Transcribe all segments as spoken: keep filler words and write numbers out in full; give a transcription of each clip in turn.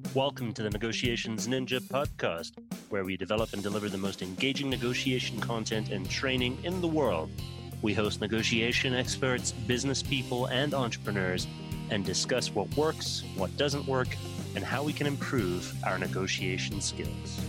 Welcome to the Negotiations Ninja podcast, where we develop and deliver the most engaging negotiation content and training in the world. We host negotiation experts, business people, and entrepreneurs, and discuss what works, what doesn't work, and how we can improve our negotiation skills.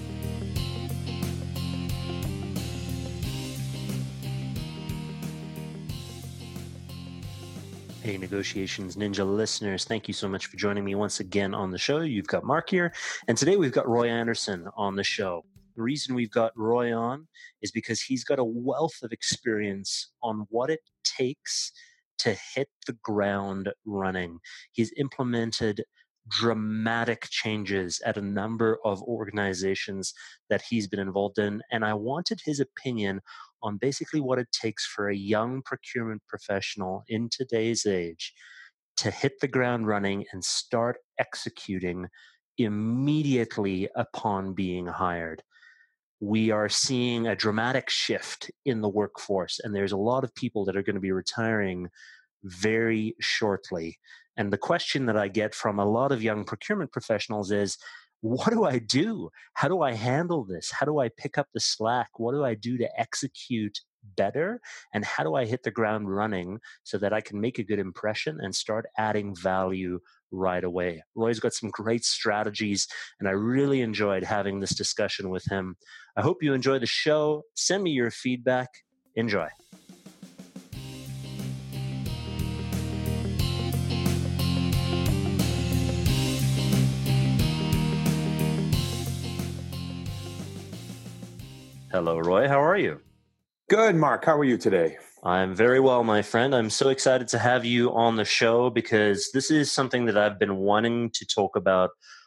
Hey, Negotiations Ninja listeners, thank you so much for joining me once again on the show. You've got Mark here, and today we've got Roy Anderson on the show. The reason we've got Roy on is because he's got a wealth of experience on what it takes to hit the ground running. He's implemented dramatic changes at a number of organizations that he's been involved in, and I wanted his opinion on basically what it takes for a young procurement professional in today's age to hit the ground running and start executing immediately upon being hired. We are seeing a dramatic shift in the workforce, and there's a lot of people that are going to be retiring very shortly. And the question that I get from a lot of young procurement professionals is, what do I do? How do I handle this? How do I pick up the slack? What do I do to execute better? And how do I hit the ground running so that I can make a good impression and start adding value right away? Roy's got some great strategies, and I really enjoyed having this discussion with him. I hope you enjoy the show. Send me your feedback. Enjoy. Hello, Roy. How are you? Good, Mark. How are you today? I'm very well, my friend. I'm so excited to have you on the show because this is something that I've been wanting to talk about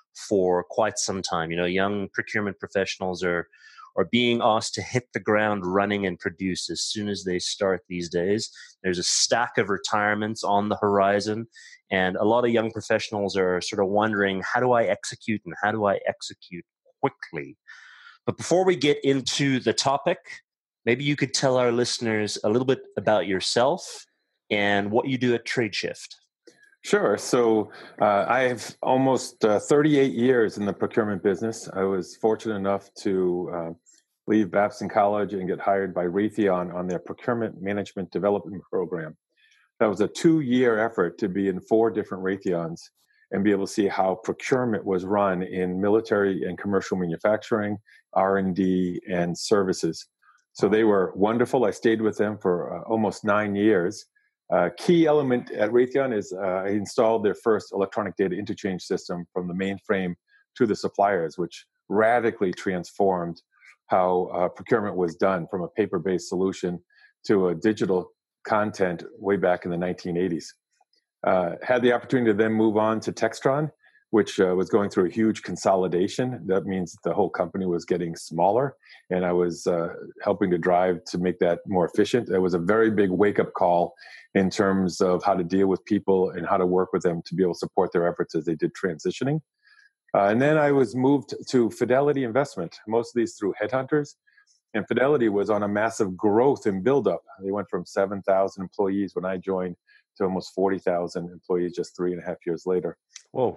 for quite some time. You know, young procurement professionals are are being asked to hit the ground running and produce as soon as they start these days. There's a stack of retirements on the horizon, and a lot of young professionals are sort of wondering, how do I execute and how do I execute quickly? But before we get into the topic, maybe you could tell our listeners a little bit about yourself and what you do at TradeShift. Sure. So uh, I have almost uh, thirty-eight years in the procurement business. I was fortunate enough to uh, leave Babson College and get hired by Raytheon on their procurement management development program. That was a two-year effort to be in four different Raytheons and be able to see how procurement was run in military and commercial manufacturing, R and D, and services. So they were wonderful. I stayed with them for uh, almost nine years. Uh, key element at Raytheon is uh, I installed their first electronic data interchange system from the mainframe to the suppliers, which radically transformed how uh, procurement was done from a paper-based solution to a digital content way back in the nineteen eighties. Uh, had the opportunity to then move on to Textron, which uh, was going through a huge consolidation. That means the whole company was getting smaller, and I was uh, helping to drive to make that more efficient. It was a very big wake-up call in terms of how to deal with people and how to work with them to be able to support their efforts as they did transitioning. Uh, and then I was moved to Fidelity Investment, most of these through headhunters. And Fidelity was on a massive growth and buildup. They went from seven thousand employees when I joined to almost forty thousand employees just three and a half years later. Whoa.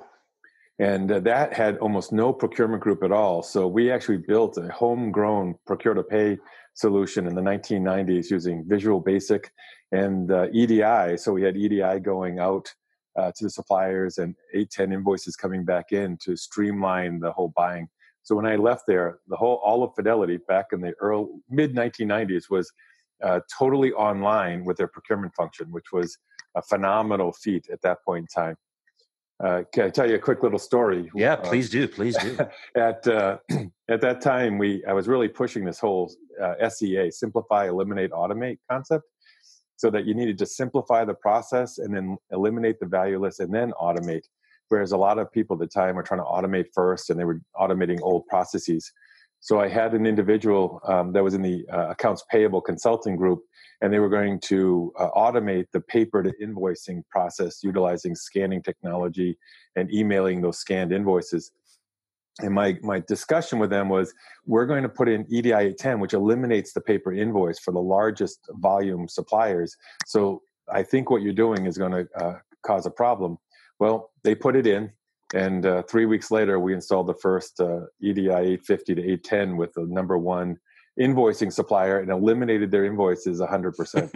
And uh, that had almost no procurement group at all. So we actually built a homegrown procure-to-pay solution in the nineteen nineties using Visual Basic and uh, E D I. So we had E D I going out uh, to the suppliers and eight, ten invoices coming back in to streamline the whole buying. So when I left there, the whole all of Fidelity back in the early mid nineteen nineties was uh, totally online with their procurement function, which was a phenomenal feat at that point in time. Uh, can I tell you a quick little story? Yeah, please do. Please do. at uh, at that time, we I was really pushing this whole uh, S E A, simplify, eliminate, automate concept, so that you needed to simplify the process and then eliminate the valueless and then automate. Whereas a lot of people at the time were trying to automate first, and they were automating old processes. So I had an individual um, that was in the uh, accounts payable consulting group, and they were going to uh, automate the paper to invoicing process utilizing scanning technology and emailing those scanned invoices. And my, my discussion with them was, we're going to put in E D I eight ten, which eliminates the paper invoice for the largest volume suppliers. So I think what you're doing is going to uh, cause a problem. Well, they put it in. And uh, three weeks later, we installed the first uh, E D I eight fifty to eight ten with the number one invoicing supplier and eliminated their invoices one hundred percent.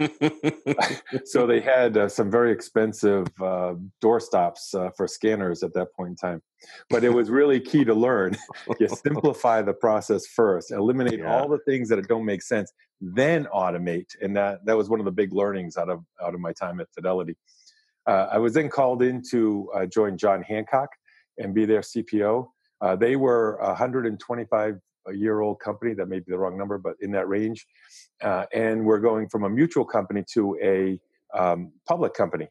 So they had uh, some very expensive uh, doorstops uh, for scanners at that point in time. But it was really key to learn. You simplify the process first, eliminate Yeah. all the things that don't make sense, then automate. And that, that was one of the big learnings out of, out of my time at Fidelity. Uh, I was then called in to uh, join John Hancock and be their C P O. Uh, they were a one hundred twenty-five year old company. That may be the wrong number, but in that range. Uh, and we're going from a mutual company to a um, public company.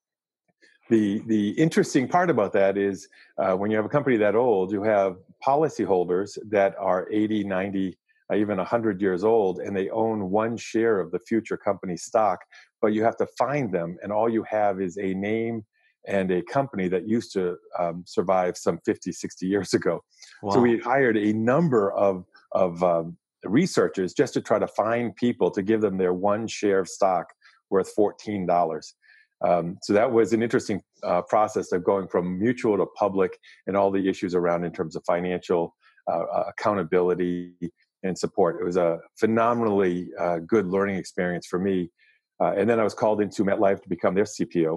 The, the interesting part about that is uh, when you have a company that old, you have policyholders that are eighty, ninety, uh, even one hundred years old, and they own one share of the future company stock, but you have to find them, and all you have is a name and a company that used to um, survive some fifty, sixty years ago. Wow. So we hired a number of, of um, researchers just to try to find people to give them their one share of stock worth fourteen dollars. Um, so that was an interesting uh, process of going from mutual to public and all the issues around in terms of financial uh, accountability and support. It was a phenomenally uh, good learning experience for me. Uh, and then I was called into MetLife to become their C P O.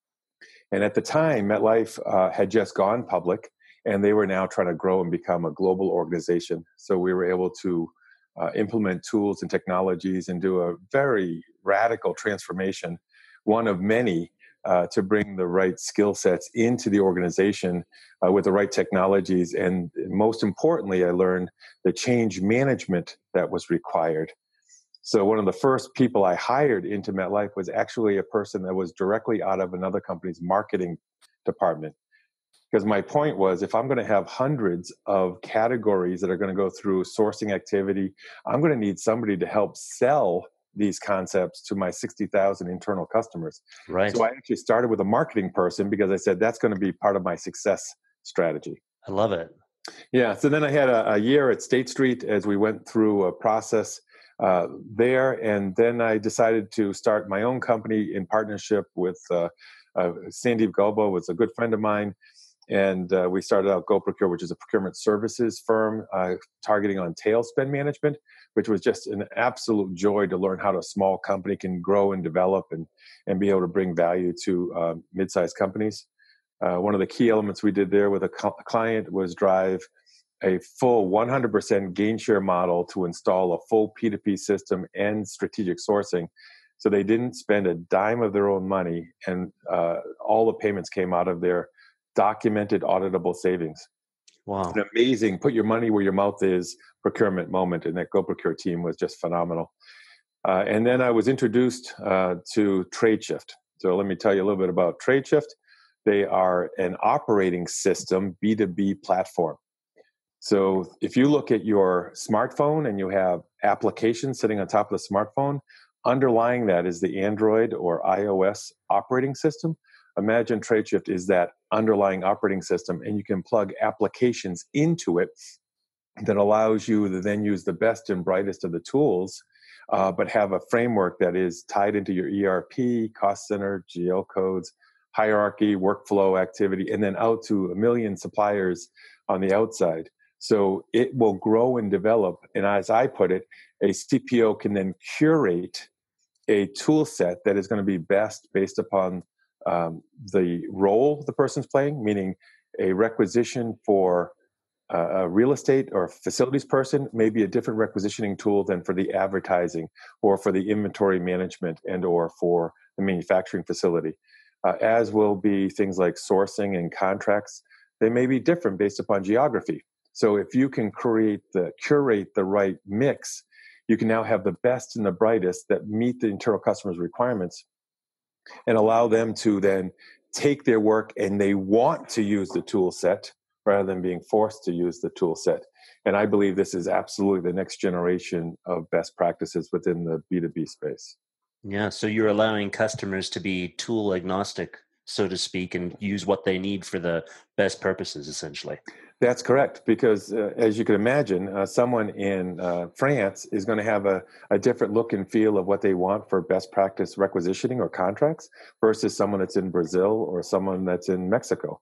And at the time, MetLife uh, had just gone public, and they were now trying to grow and become a global organization. So we were able to uh, implement tools and technologies and do a very radical transformation, one of many, uh, to bring the right skill sets into the organization uh, with the right technologies. And most importantly, I learned the change management that was required. So one of the first people I hired into MetLife was actually a person that was directly out of another company's marketing department. Because my point was, if I'm going to have hundreds of categories that are going to go through sourcing activity, I'm going to need somebody to help sell these concepts to my sixty thousand internal customers. Right. So I actually started with a marketing person because I said that's going to be part of my success strategy. I love it. Yeah. So then I had a, a year at State Street as we went through a process uh, there. And then I decided to start my own company in partnership with uh, uh, Sandeep Galba, was a good friend of mine. And uh, we started out GoProcure, which is a procurement services firm uh, targeting on tail spend management, which was just an absolute joy to learn how a small company can grow and develop and, and be able to bring value to uh, mid-sized companies. Uh, one of the key elements we did there with a co- client was drive a full one hundred percent gain share model to install a full P two P system and strategic sourcing. So they didn't spend a dime of their own money, and uh, all the payments came out of their documented auditable savings. Wow. An amazing, put your money where your mouth is procurement moment. And that GoProcure team was just phenomenal. Uh, and then I was introduced uh, to TradeShift. So let me tell you a little bit about TradeShift. They are an operating system B two B platform. So if you look at your smartphone and you have applications sitting on top of the smartphone, underlying that is the Android or iOS operating system. Imagine TradeShift is that underlying operating system, and you can plug applications into it that allows you to then use the best and brightest of the tools, uh, but have a framework that is tied into your E R P, cost center, G L codes, hierarchy, workflow activity, and then out to a million suppliers on the outside. So it will grow and develop. And as I put it, a C P O can then curate a tool set that is going to be best based upon um, the role the person's playing, meaning a requisition for uh, a real estate or facilities person may be a different requisitioning tool than for the advertising or for the inventory management and or for the manufacturing facility. Uh, as will be things like sourcing and contracts. They may be different based upon geography. So if you can create the curate the right mix, you can now have the best and the brightest that meet the internal customer's requirements and allow them to then take their work and they want to use the tool set rather than being forced to use the tool set. And I believe this is absolutely the next generation of best practices within the B two B space. Yeah, so you're allowing customers to be tool agnostic, so to speak, and use what they need for the best purposes, essentially. That's correct, because uh, as you can imagine, uh, someone in uh, France is going to have a, a different look and feel of what they want for best practice requisitioning or contracts versus someone that's in Brazil or someone that's in Mexico.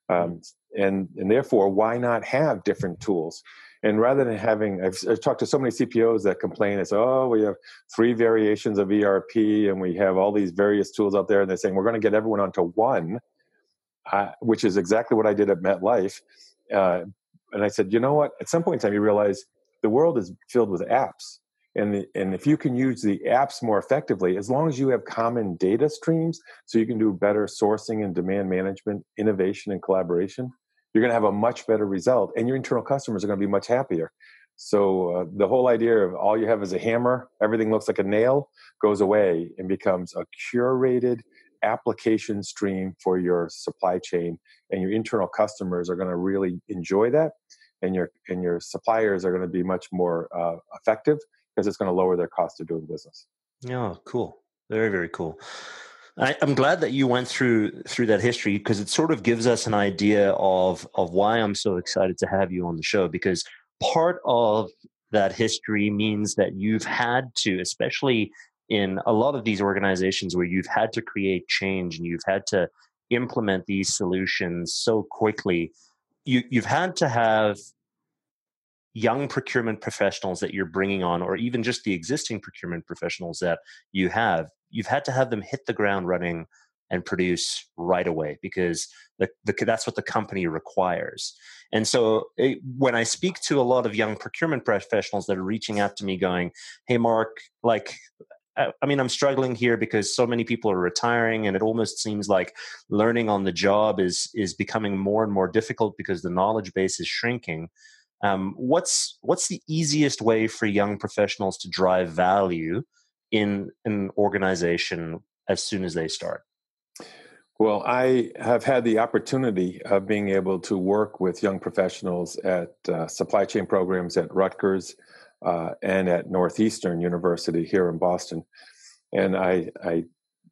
Um, and, and therefore, why not have different tools? And rather than having, I've, I've talked to so many C P Os that complain, it's, oh, we have three variations of E R P and we have all these various tools out there. And they're saying, we're going to get everyone onto one, uh, which is exactly what I did at MetLife. Uh, and I said, you know what? At some point in time, you realize the world is filled with apps. And, the, and if you can use the apps more effectively, as long as you have common data streams, so you can do better sourcing and demand management, innovation and collaboration, you're going to have a much better result, and your internal customers are going to be much happier. So uh, the whole idea of all you have is a hammer, everything looks like a nail, goes away and becomes a curated application stream for your supply chain, and your internal customers are going to really enjoy that, and your and your suppliers are going to be much more uh, effective because it's going to lower their cost of doing business. Yeah, cool. Very, very cool. I, I'm glad that you went through through that history, because it sort of gives us an idea of of why I'm so excited to have you on the show, because part of that history means that you've had to, especially in a lot of these organizations where you've had to create change and you've had to implement these solutions so quickly, you, you've had to have young procurement professionals that you're bringing on, or even just the existing procurement professionals that you have, you've had to have them hit the ground running and produce right away, because the, the, that's what the company requires. And so it, when I speak to a lot of young procurement professionals that are reaching out to me going, hey, Mark, like, I, I mean, I'm struggling here because so many people are retiring, and it almost seems like learning on the job is, is becoming more and more difficult because the knowledge base is shrinking. Um, what's what's the easiest way for young professionals to drive value in an organization as soon as they start? Well, I have had the opportunity of being able to work with young professionals at uh, supply chain programs at Rutgers uh, and at Northeastern University here in Boston. And I, I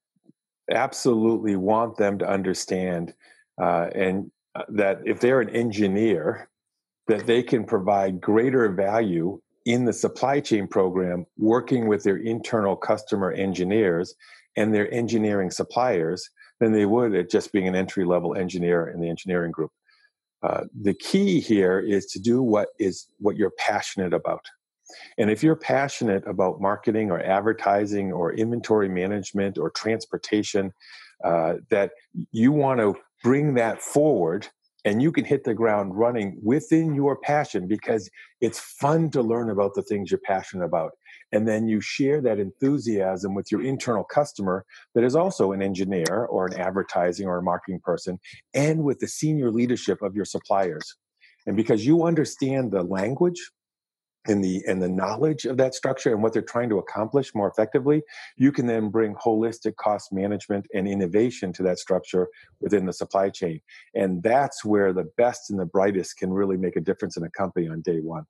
absolutely want them to understand uh, and uh, that if they're an engineer, that they can provide greater value in the supply chain program, working with their internal customer engineers and their engineering suppliers, than they would at just being an entry-level engineer in the engineering group. Uh, the key here is to do what is what you're passionate about. And if you're passionate about marketing or advertising or inventory management or transportation, uh, that you want to bring that forward, and you can hit the ground running within your passion, because it's fun to learn about the things you're passionate about. And then you share that enthusiasm with your internal customer that is also an engineer or an advertising or a marketing person, and with the senior leadership of your suppliers. And because you understand the language and the and the knowledge of that structure and what they're trying to accomplish more effectively, you can then bring holistic cost management and innovation to that structure within the supply chain. And that's where the best and the brightest can really make a difference in a company on day one.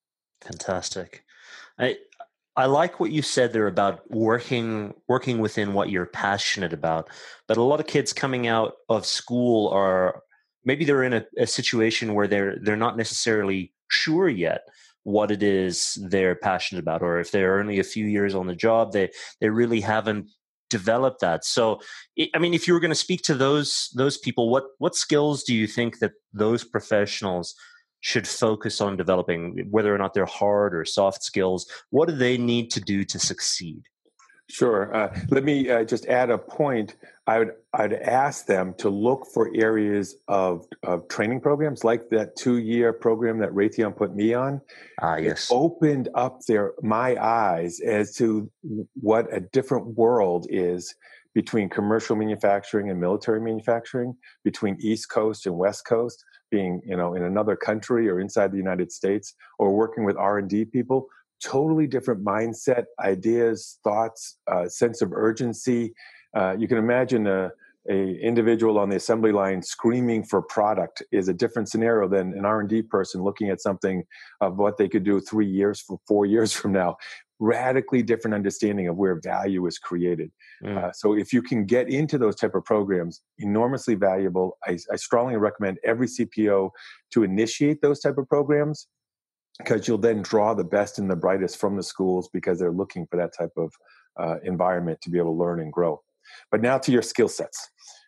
Fantastic. I I like what you said there about working working within what you're passionate about. But a lot of kids coming out of school are, maybe they're in a, a situation where they're they're not necessarily sure yet what it is they're passionate about, or if they're only a few years on the job, they they really haven't developed that. So, I mean, if you were going to speak to those those people, what what skills do you think that those professionals should focus on developing, whether or not they're hard or soft skills? What do they need to do to succeed? Sure. Uh, let me uh, just add a point. I would I'd ask them to look for areas of, of training programs like that two-year program that Raytheon put me on. Ah, It yes. opened up their my eyes as to what a different world is between commercial manufacturing and military manufacturing, between East Coast and West Coast, being, you know, in another country or inside the United States, or working with R and D people. Totally different mindset, ideas, thoughts, uh, sense of urgency. Uh, you can imagine a, a individual on the assembly line screaming for product is a different scenario than an R and D person looking at something of what they could do three years from four years from now. Radically different understanding of where value is created. Mm. Uh, so if you can get into those type of programs, enormously valuable. I, I strongly recommend every C P O to initiate those type of programs, because you'll then draw the best and the brightest from the schools, because they're looking for that type of uh, environment to be able to learn and grow. But now to your skill sets.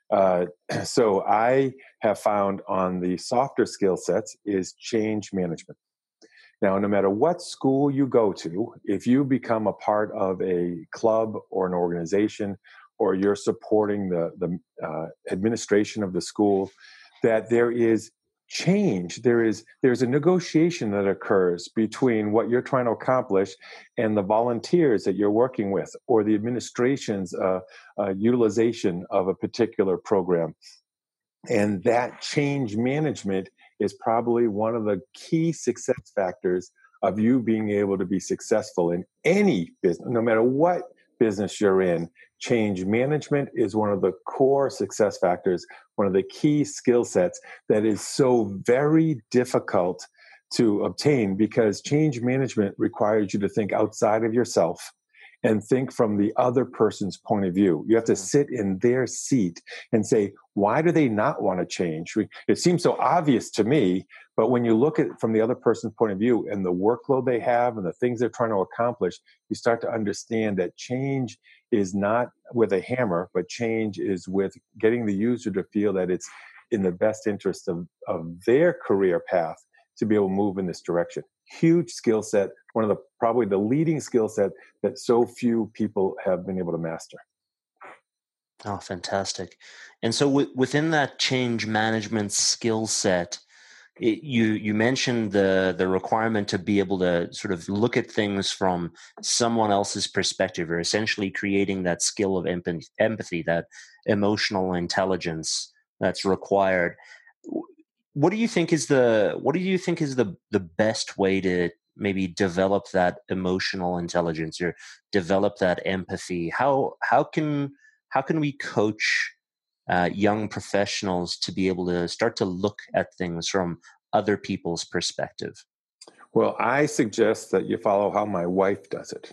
Uh, so I have found on the softer skill sets is change management. Now, no matter what school you go to, if you become a part of a club or an organization, or you're supporting the, the uh, administration of the school, that there is change. There is there's a negotiation that occurs between what you're trying to accomplish and the volunteers that you're working with, or the administration's uh, uh, utilization of a particular program. And that change management is probably one of the key success factors of you being able to be successful in any business, no matter what business you're in. Change management is one of the core success factors, one of the key skill sets that is so very difficult to obtain, because change management requires you to think outside of yourself and think from the other person's point of view. You have to sit in their seat and say, why do they not want to change? It seems so obvious to me, but when you look at it from the other person's point of view and the workload they have and the things they're trying to accomplish, you start to understand that change is not with a hammer, but change is with getting the user to feel that it's in the best interest of, of their career path to be able to move in this direction. Huge skill set, one of the probably the leading skill set that so few people have been able to master. Oh, fantastic. And so w- within that change management skill set, it, you you mentioned the the requirement to be able to sort of look at things from someone else's perspective, or essentially creating that skill of empathy, empathy that emotional intelligence that's required. What do you think is the what do you think is the the best way to maybe develop that emotional intelligence or develop that empathy? How how can how can we coach uh, young professionals to be able to start to look at things from other people's perspective? Well, I suggest that you follow how my wife does it.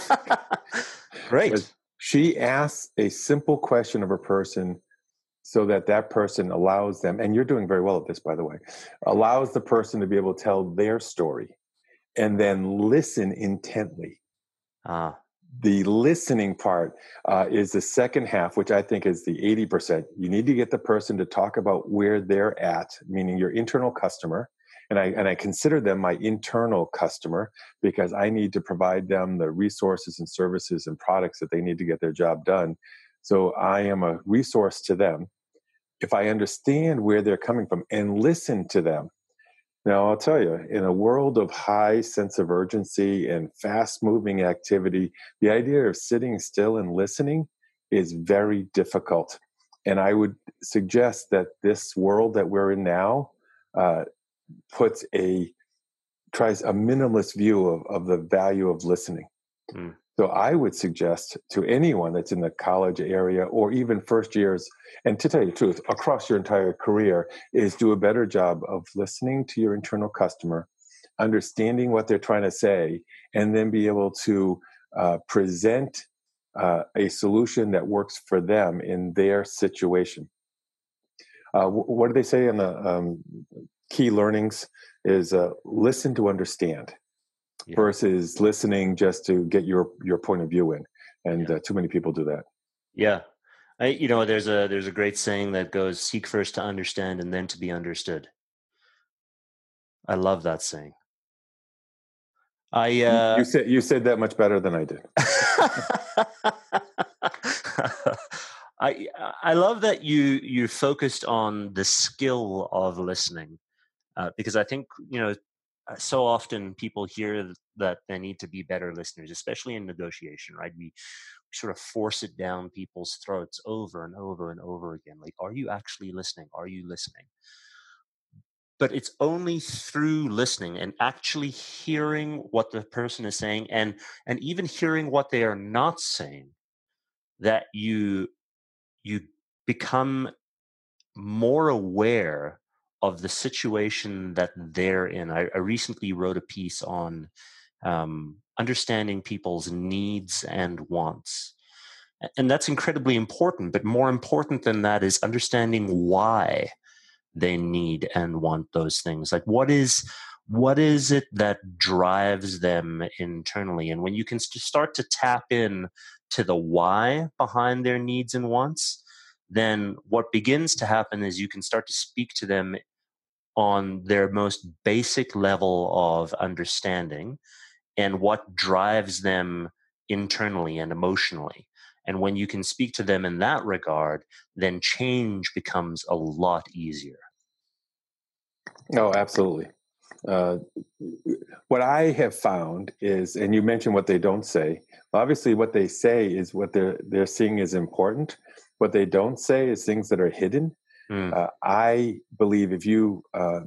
Great. She asks a simple question of a person so that that person allows them, and you're doing very well at this, by the way, allows the person to be able to tell their story and then listen intently. Ah. The listening part uh, is the second half, which I think is the eighty percent. You need to get the person to talk about where they're at, meaning your internal customer. And I, and I consider them my internal customer because I need to provide them the resources and services and products that they need to get their job done. So I am a resource to them. If I understand where they're coming from and listen to them. Now, I'll tell you, in a world of high sense of urgency and fast moving activity, the idea of sitting still and listening is very difficult. And I would suggest that this world that we're in now uh, puts a, tries a minimalist view of, of the value of listening. Mm. So I would suggest to anyone that's in the college area or even first years, and to tell you the truth, across your entire career, is do a better job of listening to your internal customer, understanding what they're trying to say, and then be able to uh, present uh, a solution that works for them in their situation. Uh, what do they say in the um, key learnings is uh, listen to understand. Yeah. Versus listening just to get your your point of view in, and yeah. uh, too many people do that. Yeah, I, you know, there's a there's a great saying that goes, "Seek first to understand, and then to be understood." I love that saying. I uh, you said you said that much better than I did. I I love that you you focused on the skill of listening, uh, because I think, you know, so often people hear that they need to be better listeners, especially in negotiation, right? We, we sort of force it down people's throats over and over and over again. Like, are you actually listening? Are you listening? But it's only through listening and actually hearing what the person is saying, and and even hearing what they are not saying, that you you become more aware of the situation that they're in. I, I recently wrote a piece on um, understanding people's needs and wants. And that's incredibly important. But more important than that is understanding why they need and want those things. Like, what is what is it that drives them internally? And when you can st- start to tap in to the why behind their needs and wants, then what begins to happen is you can start to speak to them on their most basic level of understanding and what drives them internally and emotionally. And when you can speak to them in that regard, then change becomes a lot easier. Oh, absolutely. Uh, what I have found is, and you mentioned what they don't say. Obviously, what they say is what they're they're seeing is important. What they don't say is things that are hidden. Mm. Uh, I believe if you uh,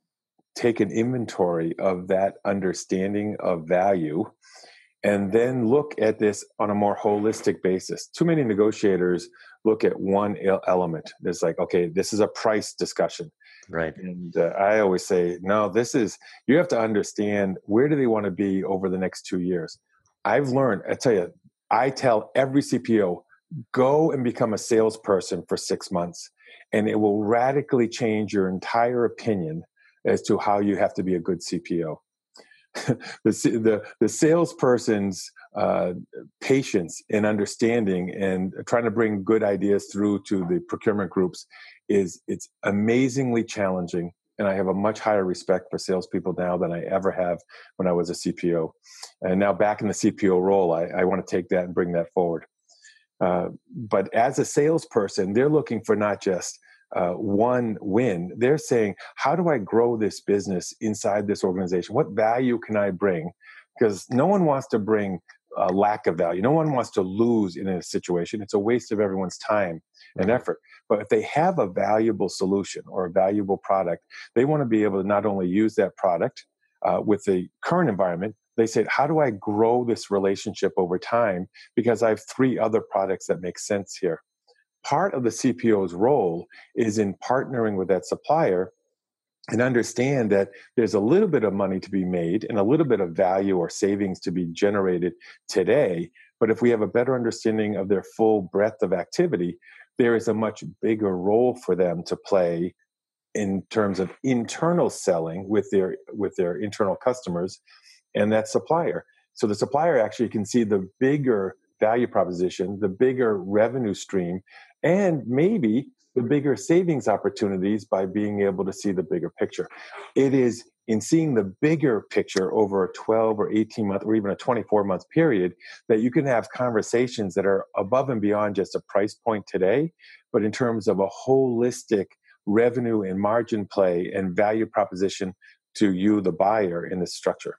take an inventory of that understanding of value, and then look at this on a more holistic basis. Too many negotiators look at one element. It's like, okay, this is a price discussion. Right. And uh, I always say, no, this is, you have to understand where do they want to be over the next two years. I've learned, I tell you, I tell every C P O, go and become a salesperson for six months, and it will radically change your entire opinion as to how you have to be a good C P O. the, the the salesperson's uh, patience and understanding and trying to bring good ideas through to the procurement groups is it's amazingly challenging. And I have a much higher respect for salespeople now than I ever have when I was a C P O. And now back in the C P O role, I, I want to take that and bring that forward. Uh, but as a salesperson, they're looking for not just Uh, one win. They're saying, how do I grow this business inside this organization? What value can I bring? Because no one wants to bring a lack of value. No one wants to lose in a situation. It's a waste of everyone's time and Mhm. effort. But if they have a valuable solution or a valuable product, they want to be able to not only use that product uh, with the current environment, they said, how do I grow this relationship over time? Because I have three other products that make sense here. Part of the C P O's role is in partnering with that supplier and understand that there's a little bit of money to be made and a little bit of value or savings to be generated today. But if we have a better understanding of their full breadth of activity, there is a much bigger role for them to play in terms of internal selling with their with their internal customers and that supplier. So the supplier actually can see the bigger value proposition, the bigger revenue stream, and maybe the bigger savings opportunities by being able to see the bigger picture. It is in seeing the bigger picture over a twelve or eighteen month or even a twenty-four month period that you can have conversations that are above and beyond just a price point today, but in terms of a holistic revenue and margin play and value proposition to you, the buyer, in this structure.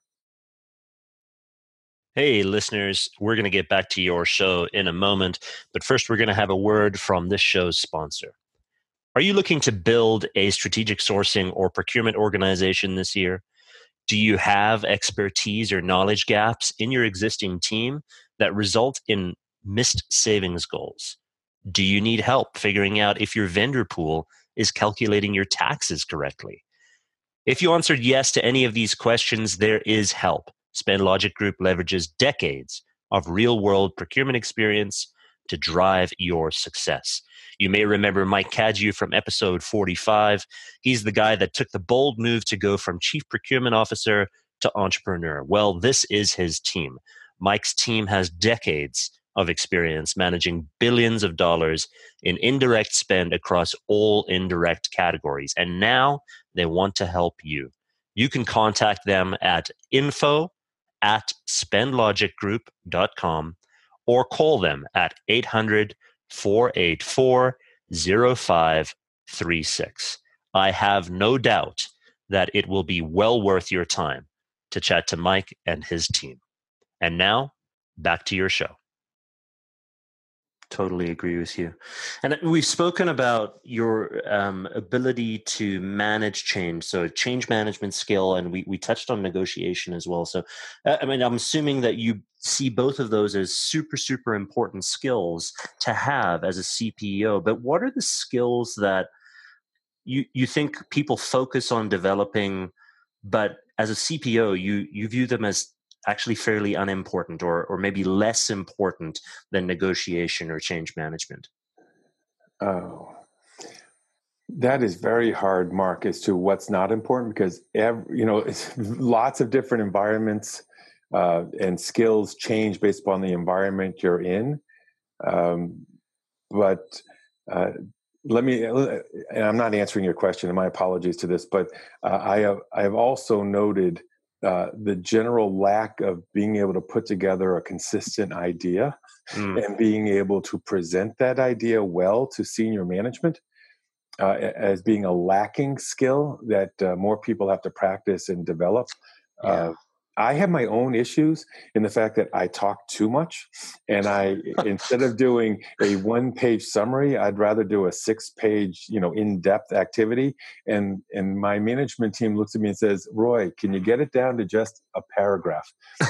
Hey, listeners, we're going to get back to your show in a moment, but first we're going to have a word from this show's sponsor. Are you looking to build a strategic sourcing or procurement organization this year? Do you have expertise or knowledge gaps in your existing team that result in missed savings goals? Do you need help figuring out if your vendor pool is calculating your taxes correctly? If you answered yes to any of these questions, there is help. SpendLogic Group leverages decades of real-world procurement experience to drive your success. You may remember Mike Cadju from episode forty-five. He's the guy that took the bold move to go from chief procurement officer to entrepreneur. Well, this is his team. Mike's team has decades of experience managing billions of dollars in indirect spend across all indirect categories. And now they want to help you. You can contact them at info at spendlogic group dot com or call them at eight hundred, four eight four, zero five three six. I have no doubt that it will be well worth your time to chat to Mike and his team. And now, back to your show. Totally agree with you. And we've spoken about your um, ability to manage change, so change management skill, and we, we touched on negotiation as well. So, uh, I mean, I'm assuming that you see both of those as super, super important skills to have as a C P O. But what are the skills that you, you think people focus on developing, but as a C P O, you, you view them as actually fairly unimportant or or maybe less important than negotiation or change management? Oh, that is very hard, Mark, as to what's not important because every, you know, it's lots of different environments uh, and skills change based upon the environment you're in. Um, but uh, let me, and I'm not answering your question, and my apologies to this, but uh, I have I have also noted uh, the general lack of being able to put together a consistent idea Mm, and being able to present that idea well to senior management uh, as being a lacking skill that uh, more people have to practice and develop. yeah. Uh, I have my own issues in the fact that I talk too much, and I instead of doing a one-page summary, I'd rather do a six-page, you know, in-depth activity. And and my management team looks at me and says, "Roy, can you get it down to just a paragraph?"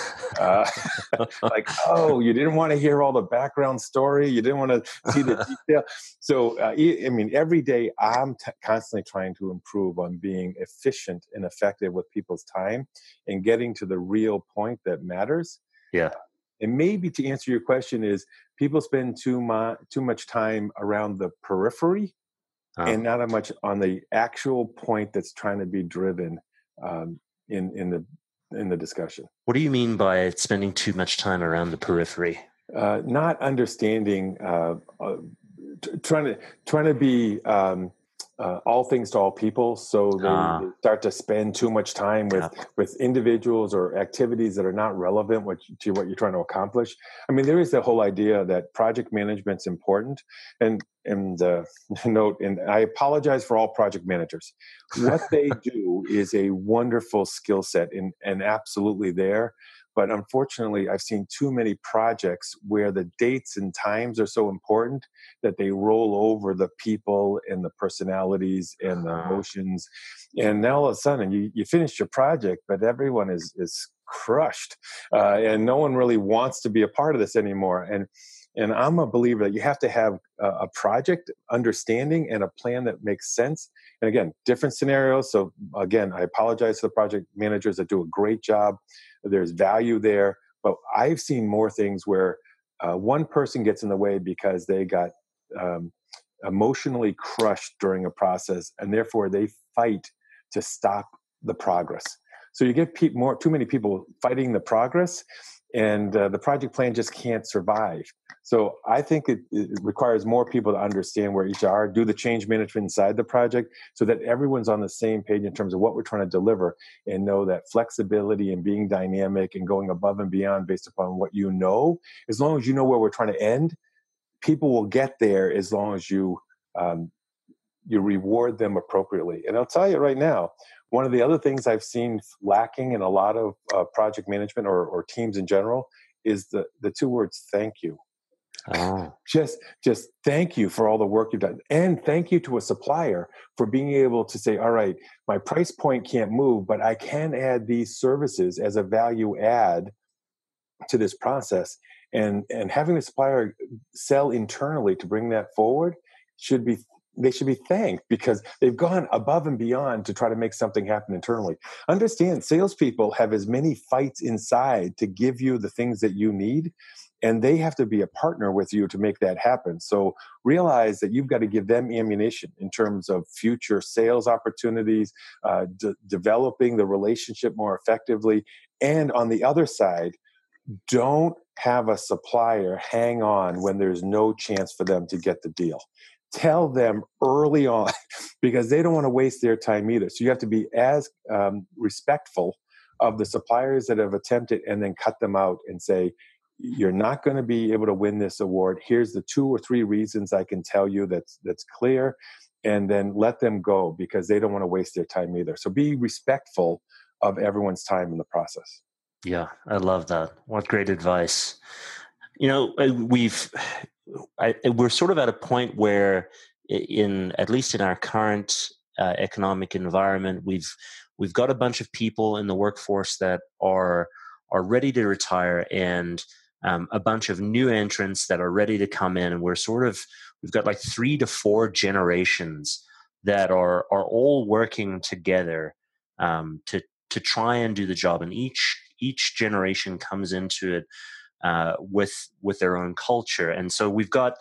Uh, like, oh, you didn't want to hear all the background story. You didn't want to see the detail. So, uh, I mean, every day I'm t- constantly trying to improve on being efficient and effective with people's time and getting to the real point that matters. Yeah. And maybe to answer your question is people spend too, mu- too much time around the periphery Oh. and not as much on the actual point that's trying to be driven um, in, in the in the discussion. What do you mean by spending too much time around the periphery? Uh, not understanding, uh, uh, t- trying to trying to be um, uh, all things to all people, so they, Ah, they start to spend too much time with yeah. with individuals or activities that are not relevant what, to what you're trying to accomplish. I mean, there is the whole idea that project management's important, and and uh, note, and I apologize for all project managers. What they do is a wonderful skill set, and and absolutely there. But unfortunately, I've seen too many projects where the dates and times are so important that they roll over the people and the personalities and the Uh, emotions. And now all of a sudden, you, you finish your project, but everyone is, is crushed. Uh, and no one really wants to be a part of this anymore. And and I'm a believer that you have to have a, a project understanding and a plan that makes sense. And again, different scenarios. So again, I apologize to the project managers that do a great job. There's value there, but I've seen more things where uh, one person gets in the way because they got um, emotionally crushed during a process, and therefore they fight to stop the progress. So you get pe- more too many people fighting the progress, and uh, the project plan just can't survive. So I think it, it requires more people to understand where each are, do the change management inside the project, so that everyone's on the same page in terms of what we're trying to deliver, and know that flexibility and being dynamic and going above and beyond based upon what you know, as long as you know where we're trying to end, people will get there as long as you um, you reward them appropriately. And I'll tell you right now, one of the other things I've seen lacking in a lot of uh, project management or, or teams in general is the the two words "thank you." oh, just just thank you for all the work you've done, and thank you to a supplier for being able to say, all right, my price point can't move, but I can add these services as a value add to this process. And and having the supplier sell internally to bring that forward should be they should be thanked because they've gone above and beyond to try to make something happen internally. Understand, salespeople have as many fights inside to give you the things that you need, and they have to be a partner with you to make that happen. So realize that you've got to give them ammunition in terms of future sales opportunities, uh, de- developing the relationship more effectively. And on the other side, don't have a supplier hang on when there's no chance for them to get the deal. Tell them early on because they don't want to waste their time either. So you have to be as um, respectful of the suppliers that have attempted, and then cut them out and say, you're not going to be able to win this award. Here's the two or three reasons I can tell you that's that's clear, and then let them go because they don't want to waste their time either. So be respectful of everyone's time in the process. yeah, I love that. What great advice. You know, uh, we've I, we're sort of at a point where, in at least in our current uh, economic environment, we've we've got a bunch of people in the workforce that are are ready to retire, and um, a bunch of new entrants that are ready to come in, and we're sort of we've got like three to four generations that are are all working together um, to to try and do the job, and each each generation comes into it uh, with with their own culture. And so we've got,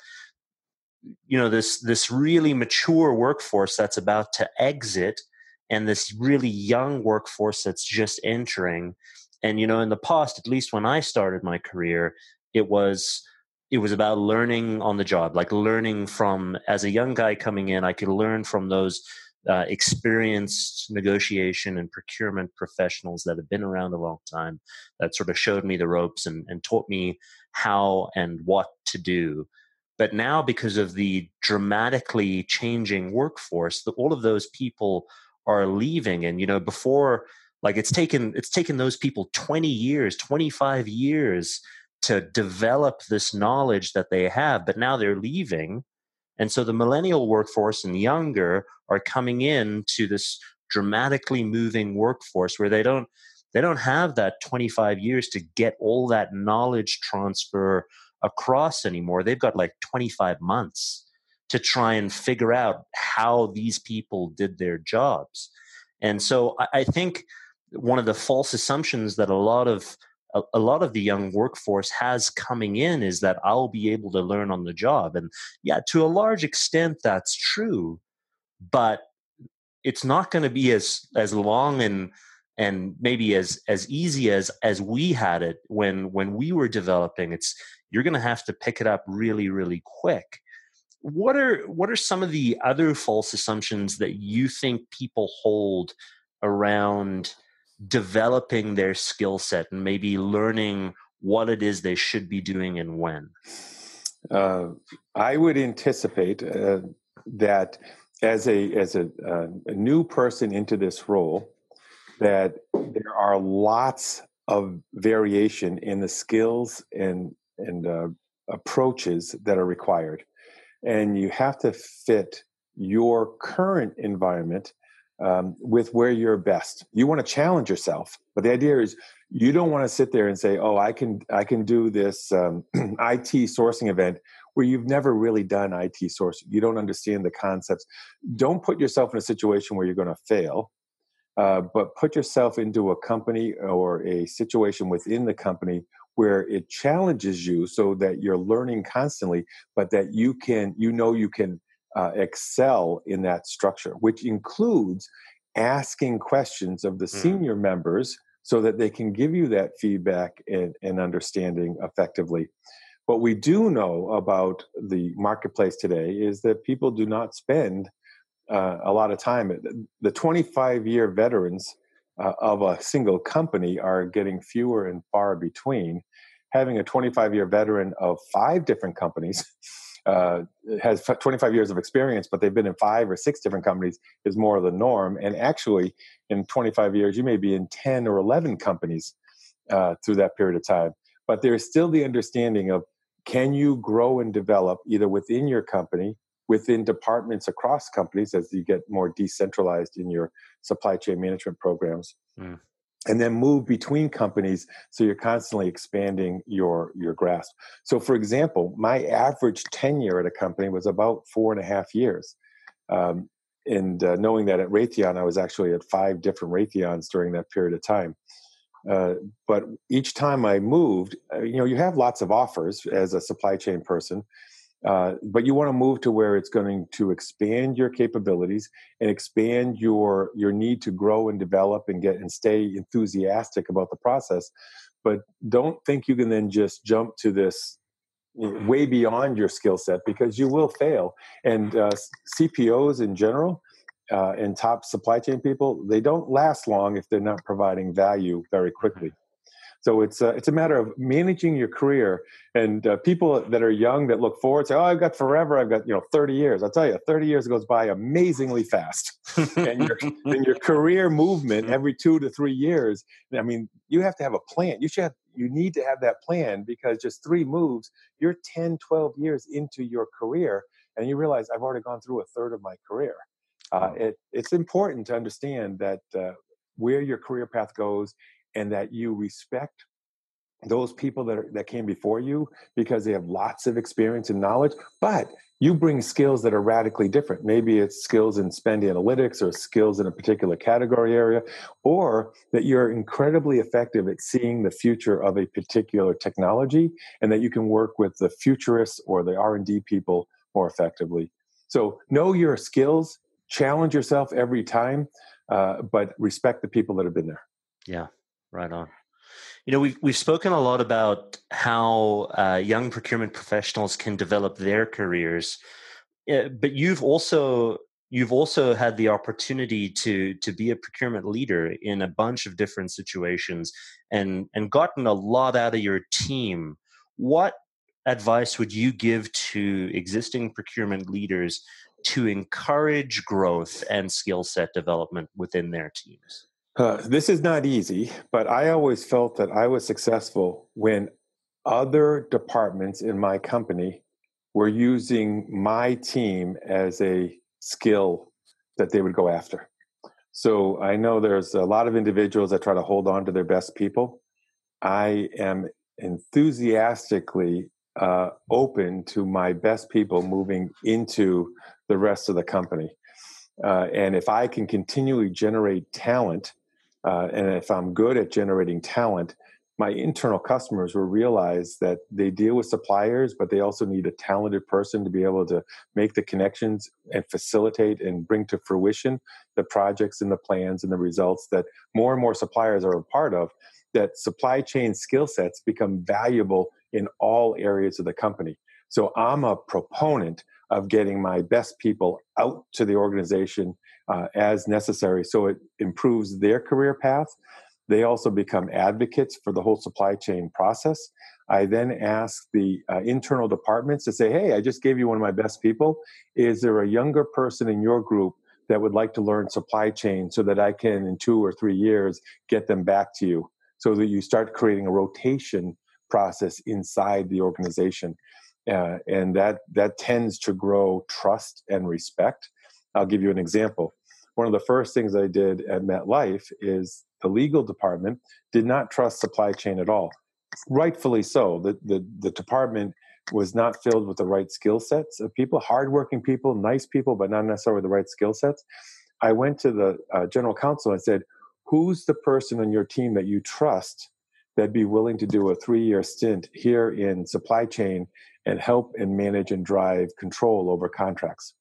you know, this this really mature workforce that's about to exit, and this really young workforce that's just entering. And you know, in the past, at least when I started my career, it was it was about learning on the job, like learning from, as a young guy coming in, I could learn from those uh, experienced negotiation and procurement professionals that have been around a long time, that sort of showed me the ropes and, and taught me how and what to do. But now, because of the dramatically changing workforce, the, all of those people are leaving. And, you know, before, like it's taken, it's taken those people twenty years, twenty-five years to develop this knowledge that they have, but now they're leaving. And so the millennial workforce and younger are coming in to this dramatically moving workforce where they don't, they don't have that twenty-five years to get all that knowledge transfer across anymore. They've got like twenty-five months to try and figure out how these people did their jobs. And so I, I think one of the false assumptions that a lot of a, a lot of the young workforce has coming in is that I'll be able to learn on the job. And yeah, to a large extent, that's true, but it's not going to be as as long and and maybe as as easy as as we had it when when we were developing. It's you're going to have to pick it up really, really quick. What are what are some of the other false assumptions that you think people hold around developing their skill set and maybe learning what it is they should be doing and when? Uh, I would anticipate uh, that as a as a, uh, a new person into this role, that there are lots of variation in the skills and and uh, approaches that are required, and you have to fit your current environment um, with where you're best. You want to challenge yourself, but the idea is you don't want to sit there and say, "Oh, I can I can do this um, I T sourcing event," where you've never really done I T sourcing. You don't understand the concepts. Don't put yourself in a situation where you're going to fail. Uh, but put yourself into a company or a situation within the company where it challenges you so that you're learning constantly, but that you can, you know, you can uh, excel in that structure, which includes asking questions of the senior members so that they can give you that feedback and, and understanding effectively. What we do know about the marketplace today is that people do not spend Uh, a lot of time. The twenty-five-year veterans uh, of a single company are getting fewer and far between. Having a twenty-five-year veteran of five different companies uh, has twenty-five years of experience, but they've been in five or six different companies is more of the norm. And actually, in twenty-five years, you may be in ten or eleven companies uh, through that period of time. But there's still the understanding of, can you grow and develop either within your company, within departments across companies as you get more decentralized in your supply chain management programs, mm. and then move between companies so you're constantly expanding your, your grasp. So, for example, my average tenure at a company was about four and a half years. Um, and uh, knowing that at Raytheon, I was actually at five different Raytheons during that period of time. Uh, but each time I moved, uh, you know, you have lots of offers as a supply chain person. Uh, but you want to move to where it's going to expand your capabilities and expand your your need to grow and develop and get and stay enthusiastic about the process. But don't think you can then just jump to this way beyond your skill set, because you will fail. And uh, C P Os in general uh, and top supply chain people, they don't last long if they're not providing value very quickly. So it's a, it's a matter of managing your career, and uh, people that are young that look forward say, "Oh, I've got forever. I've got, you know, thirty years." I'll tell you, thirty years goes by amazingly fast. and, your, and your career movement every two to three years. I mean, you have to have a plan. You should have, you need to have that plan, because just three moves, you're ten, twelve years into your career, and you realize I've already gone through a third of my career. Uh, it, it's important to understand that uh, where your career path goes, and that you respect those people that are, that came before you, because they have lots of experience and knowledge, but you bring skills that are radically different. Maybe it's skills in spend analytics or skills in a particular category area, or that you're incredibly effective at seeing the future of a particular technology, and that you can work with the futurists or the R and D people more effectively. So know your skills, challenge yourself every time, uh, but respect the people that have been there. Yeah. Right on. You know, we've we've spoken a lot about how uh, young procurement professionals can develop their careers, uh, but you've also you've also had the opportunity to to be a procurement leader in a bunch of different situations, and and gotten a lot out of your team. What advice would you give to existing procurement leaders to encourage growth and skill set development within their teams? Uh, this is not easy, but I always felt that I was successful when other departments in my company were using my team as a skill that they would go after. So I know there's a lot of individuals that try to hold on to their best people. I am enthusiastically uh, open to my best people moving into the rest of the company. Uh, and if I can continually generate talent, uh, and if I'm good at generating talent, my internal customers will realize that they deal with suppliers, but they also need a talented person to be able to make the connections and facilitate and bring to fruition the projects and the plans and the results that more and more suppliers are a part of. That supply chain skill sets become valuable in all areas of the company. So I'm a proponent of getting my best people out to the organization uh, as necessary so it improves their career path. They also become advocates for the whole supply chain process. I then ask the uh, internal departments to say, hey, I just gave you one of my best people. Is there a younger person in your group that would like to learn supply chain so that I can, in two or three years, get them back to you? So that you start creating a rotation process inside the organization. Uh, and that that tends to grow trust and respect. I'll give you an example. One of the first things I did at MetLife is the legal department did not trust supply chain at all. Rightfully so. The, the, the department was not filled with the right skill sets of people, hardworking people, nice people, but not necessarily the right skill sets. I went to the uh, general counsel and said, who's the person on your team that you trust that'd be willing to do a three-year stint here in supply chain and help and manage and drive control over contracts?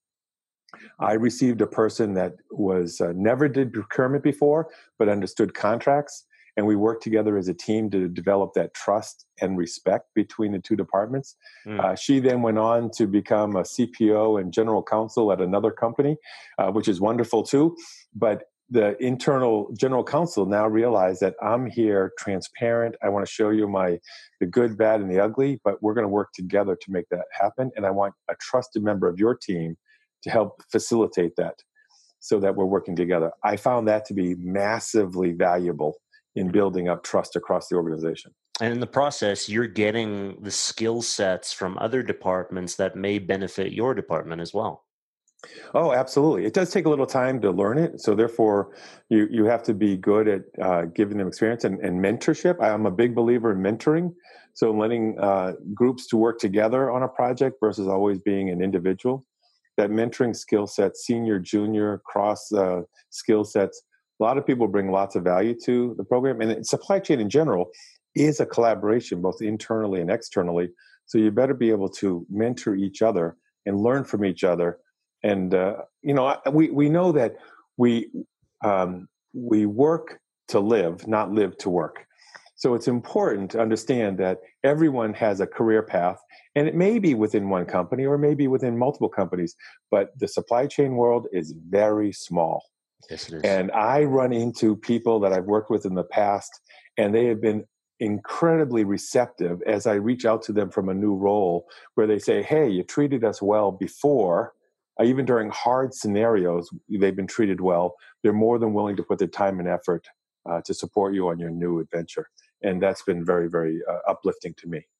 I received a person that was uh, never did procurement before, but understood contracts. And we worked together as a team to develop that trust and respect between the two departments. Mm. Uh, she then went on to become a C P O and general counsel at another company, uh, which is wonderful too. But the internal general counsel now realized that I'm here transparent. I want to show you my the good, bad, and the ugly, but we're going to work together to make that happen. And I want a trusted member of your team to help facilitate that so that we're working together. I found that to be massively valuable in building up trust across the organization. And in the process, you're getting the skill sets from other departments that may benefit your department as well. Oh, absolutely. It does take a little time to learn it. So therefore, you, you have to be good at uh, giving them experience and, and mentorship. I'm a big believer in mentoring. So letting uh, groups to work together on a project versus always being an individual. That mentoring skill set, senior, junior, cross uh, skill sets, a lot of people bring lots of value to the program. And supply chain in general is a collaboration, both internally and externally. So you better be able to mentor each other and learn from each other. And, uh, you know, we, we know that we um, we work to live, not live to work. So it's important to understand that everyone has a career path, and it may be within one company or maybe within multiple companies, but the supply chain world is very small. Yes, it is. And I run into people that I've worked with in the past, and they have been incredibly receptive as I reach out to them from a new role where they say, hey, you treated us well before. Uh, even during hard scenarios, they've been treated well. They're more than willing to put the time and effort uh, to support you on your new adventure. And that's been very, very uh, uplifting to me.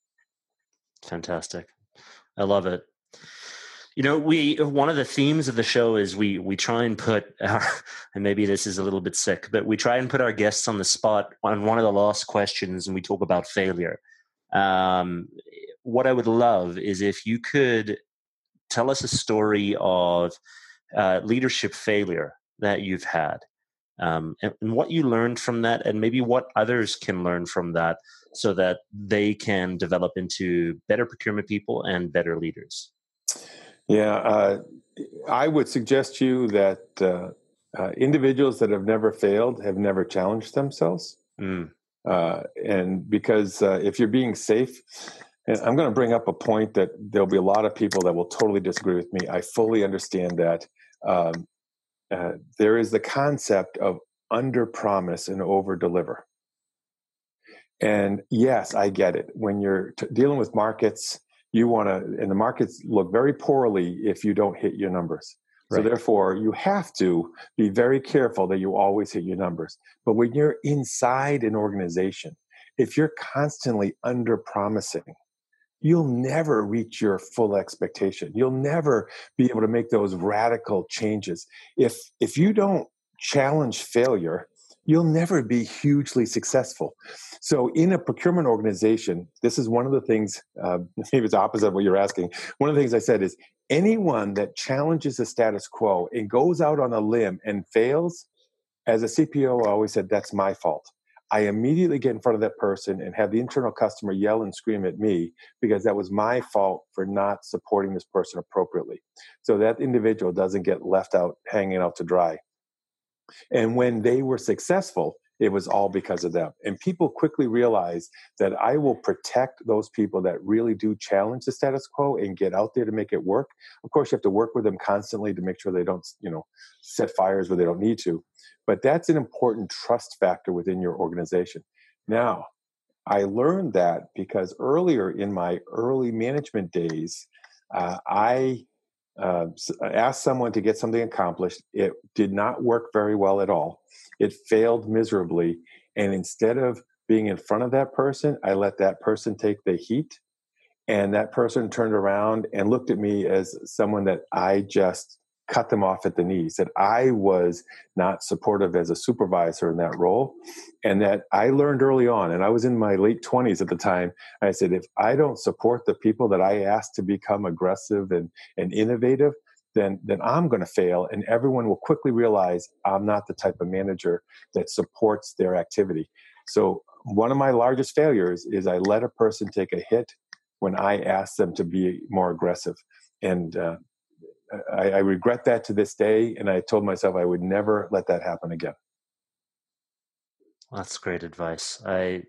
Fantastic. I love it. You know, we one of the themes of the show is we we try and put our, and maybe this is a little bit sick, but we try and put our guests on the spot on one of the last questions, and we talk about failure. Um, what I would love is if you could tell us a story of uh, leadership failure that you've had, um, and, and what you learned from that, and maybe what others can learn from that, so that they can develop into better procurement people and better leaders. Yeah, uh, I would suggest to you that uh, uh, individuals that have never failed have never challenged themselves. Mm. Uh, and because uh, if you're being safe, and I'm going to bring up a point that there'll be a lot of people that will totally disagree with me. I fully understand that. Um, uh, there is the concept of under promise and over deliver. And yes, I get it. When you're t- dealing with markets, you want to, and the markets look very poorly if you don't hit your numbers. So Right. therefore, you have to be very careful that you always hit your numbers. But when you're inside an organization, if you're constantly under promising, you'll never reach your full expectation. You'll never be able to make those radical changes. If if you don't challenge failure, you'll never be hugely successful. So in a procurement organization, this is one of the things, uh, maybe it's opposite of what you're asking. One of the things I said is anyone that challenges the status quo and goes out on a limb and fails, as a C P O, I always said, that's my fault. I immediately get in front of that person and have the internal customer yell and scream at me because that was my fault for not supporting this person appropriately. So that individual doesn't get left out hanging out to dry. And when they were successful, it was all because of them. And people quickly realize that I will protect those people that really do challenge the status quo and get out there to make it work. Of course, you have to work with them constantly to make sure they don't, you know, set fires where they don't need to. But that's an important trust factor within your organization. Now, I learned that because earlier in my early management days, uh, I uh, asked someone to get something accomplished. It did not work very well at all. It failed miserably. And instead of being in front of that person, I let that person take the heat. And that person turned around and looked at me as someone that I just cut them off at the knees, that I was not supportive as a supervisor in that role. And that I learned early on, and I was in my late twenties at the time, I said, if I don't support the people that I asked to become aggressive and, and innovative, then, then I'm going to fail. And everyone will quickly realize I'm not the type of manager that supports their activity. So one of my largest failures is I let a person take a hit when I asked them to be more aggressive. And uh, I, I regret that to this day, and I told myself I would never let that happen again. That's great advice. I,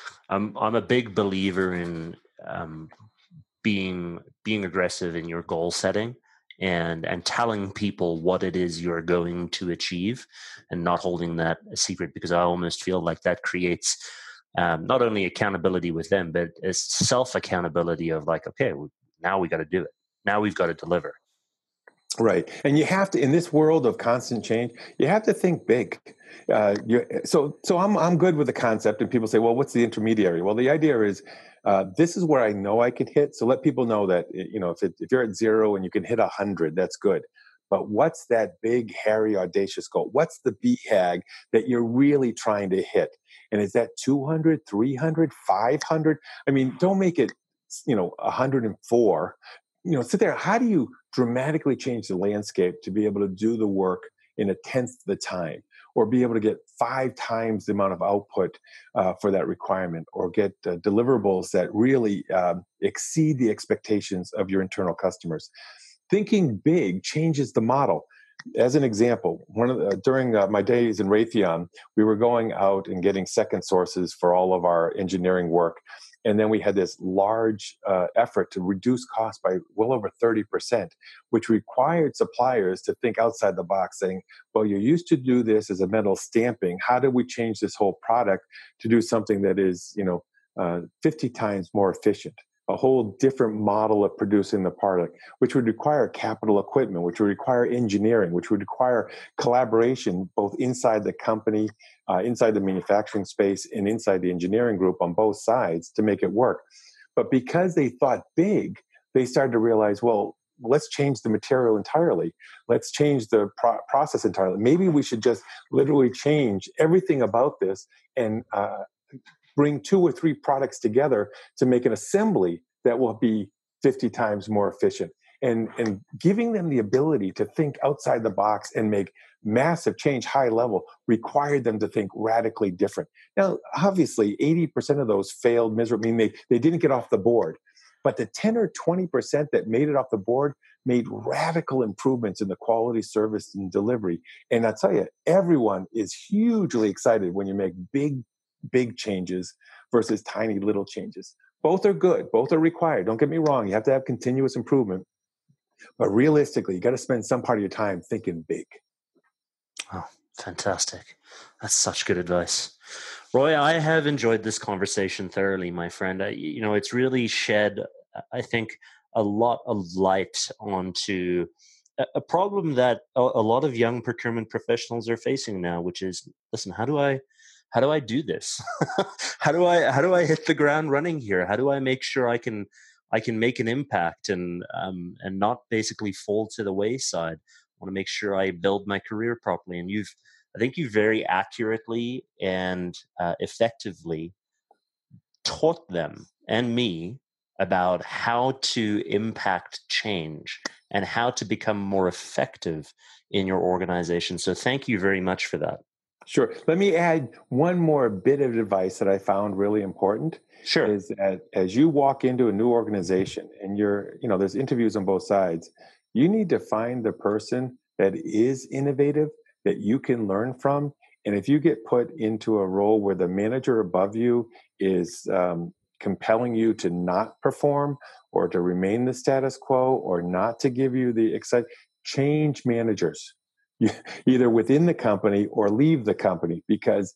I'm I'm a big believer in um, being being aggressive in your goal setting and and telling people what it is you're going to achieve, and not holding that a secret, because I almost feel like that creates um, not only accountability with them, but a self accountability of like, okay, now we got to do it. Now we've got to deliver. Right. And you have to, in this world of constant change, you have to think big. Uh, you, so so I'm, I'm good with the concept, and people say, well, what's the intermediary? Well, the idea is uh, this is where I know I can hit. So let people know that, you know, if, it, if you're at zero and you can hit one hundred, that's good. But what's that big, hairy, audacious goal? What's the B HAG that you're really trying to hit? And is that two hundred, three hundred, five hundred? I mean, don't make it, you know, one hundred four. You know, sit there. How do you dramatically change the landscape to be able to do the work in a tenth of the time, or be able to get five times the amount of output uh, for that requirement, or get uh, deliverables that really um, exceed the expectations of your internal customers? Thinking big changes the model. As an example, one of the, during uh, my days in Raytheon, we were going out and getting second sources for all of our engineering work. And then we had this large uh, effort to reduce costs by well over thirty percent, which required suppliers to think outside the box, saying, well, you used to do this as a metal stamping. How do we change this whole product to do something that is, you know, uh, fifty times more efficient? A whole different model of producing the product, which would require capital equipment, which would require engineering, which would require collaboration both inside the company, uh, inside the manufacturing space, and inside the engineering group on both sides to make it work. But because they thought big, they started to realize, well, let's change the material entirely. Let's change the pro- process entirely. Maybe we should just literally change everything about this and uh, bring two or three products together to make an assembly that will be fifty times more efficient. And, and giving them the ability to think outside the box and make massive change high level required them to think radically different. Now, obviously, eighty percent of those failed miserably. I mean, they, they didn't get off the board. But the ten or twenty percent that made it off the board made radical improvements in the quality, service, and delivery. And I'll tell you, everyone is hugely excited when you make big big changes versus tiny little changes. Both are good. Both are required. Don't get me wrong. You have to have continuous improvement. But realistically, you got to spend some part of your time thinking big. Oh, fantastic. That's such good advice. Roy, I have enjoyed this conversation thoroughly, my friend. I, you know, it's really shed, I think, a lot of light onto a, a problem that a, a lot of young procurement professionals are facing now, which is, listen, how do I how do I do this? how do I how do I hit the ground running here? How do I make sure I can I can make an impact and um, and not basically fall to the wayside? I want to make sure I build my career properly. And you've I think you very accurately and uh, effectively taught them and me about how to impact change and how to become more effective in your organization. So thank you very much for that. Sure. Let me add one more bit of advice that I found really important. Sure. Is that as you walk into a new organization and you're, you know, there's interviews on both sides, you need to find the person that is innovative that you can learn from. And if you get put into a role where the manager above you is um, compelling you to not perform or to remain the status quo or not to give you the excitement, change managers. You, either within the company or leave the company, because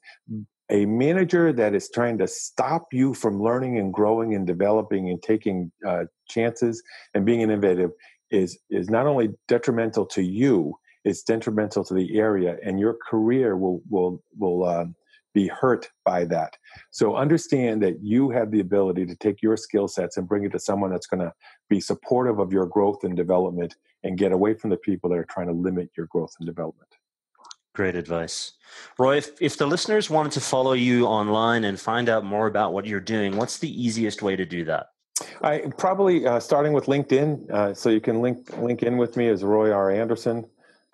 a manager that is trying to stop you from learning and growing and developing and taking uh, chances and being innovative is is not only detrimental to you, it's detrimental to the area, and your career will will will uh, be hurt by that. So understand that you have the ability to take your skill sets and bring it to someone that's going to be supportive of your growth and development, and get away from the people that are trying to limit your growth and development. Great advice. Roy, if, if the listeners wanted to follow you online and find out more about what you're doing, what's the easiest way to do that? I probably uh, starting with LinkedIn. Uh, so you can link link in with me as Roy R. Anderson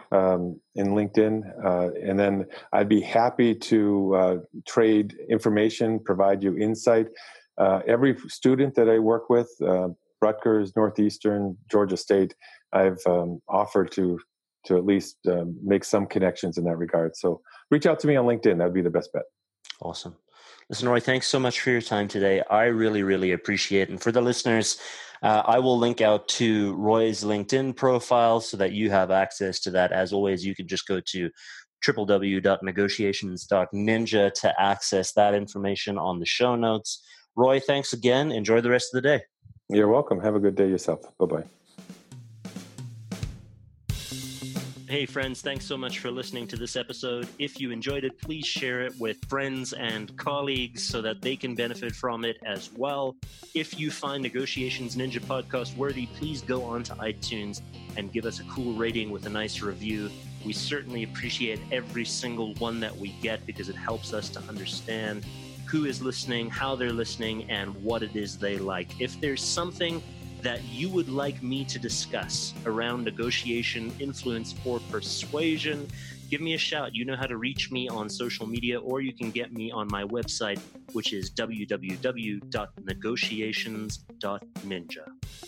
um, in LinkedIn. Uh, and then I'd be happy to uh, trade information, provide you insight. Uh, every student that I work with, uh, Rutgers, Northeastern, Georgia State, I've um, offered to to at least um, make some connections in that regard. So reach out to me on LinkedIn. That'd be the best bet. Awesome. Listen, Roy, thanks so much for your time today. I really, really appreciate it. And for the listeners, uh, I will link out to Roy's LinkedIn profile so that you have access to that. As always, you can just go to w w w dot negotiations dot ninja to access that information on the show notes. Roy, thanks again. Enjoy the rest of the day. You're welcome. Have a good day yourself. Bye-bye. Hey friends, thanks so much for listening to this episode. If you enjoyed it, please share it with friends and colleagues so that they can benefit from it as well. If you find Negotiations Ninja podcast worthy, please go on to iTunes and give us a cool rating with a nice review. We certainly appreciate every single one that we get because it helps us to understand who is listening, how they're listening, and what it is they like. If there's something that you would like me to discuss around negotiation, influence, or persuasion, give me a shout. You know how to reach me on social media, or you can get me on my website, which is w w w dot negotiations dot ninja.